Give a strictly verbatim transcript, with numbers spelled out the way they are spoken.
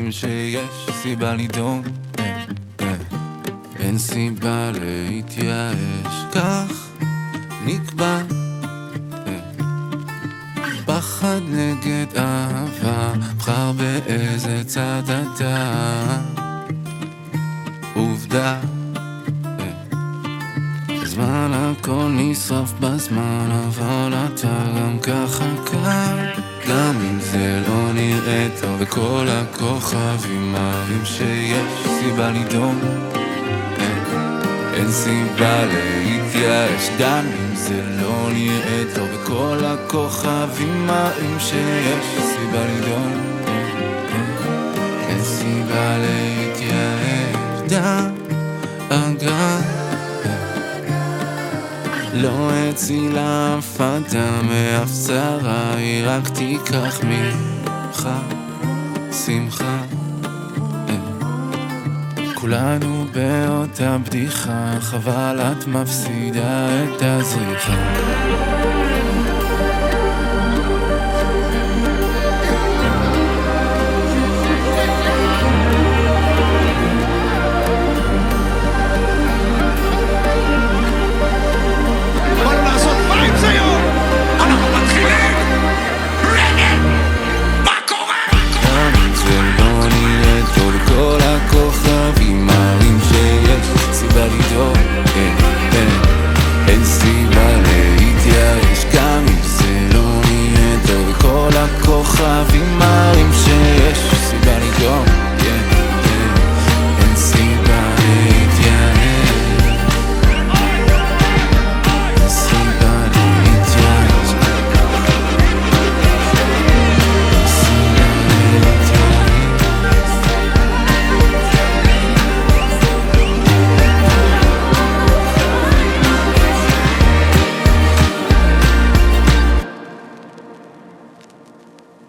מראים שיש סיבה לדאוג, אין סיבה להתייאש, כך נקבע. פחד נגד אהבה, בחר באיזה צד אתה. עובדה, בזמן הכל נשרף בזמן, אבל אתה גם ככה קל, גם אם זה לא נראה טוב, וכל הכוכבים מראים שיש סיבה לדאוג, אין סיבה להתייאש, גם אם זה לא נראה טוב, וכל הכוכבים מראים שיש סיבה לדאוג, אין סיבה להתייאש. דאגה לא הצילה אף אדם מאף צרה, היא רק תיקח ממך שמחה. כולנו באותה בדיחה, חבל את מפסידה את הזריחה. אין סיבה להתייאש, גם אם זה לא נראה טוב, וכל הכוכבים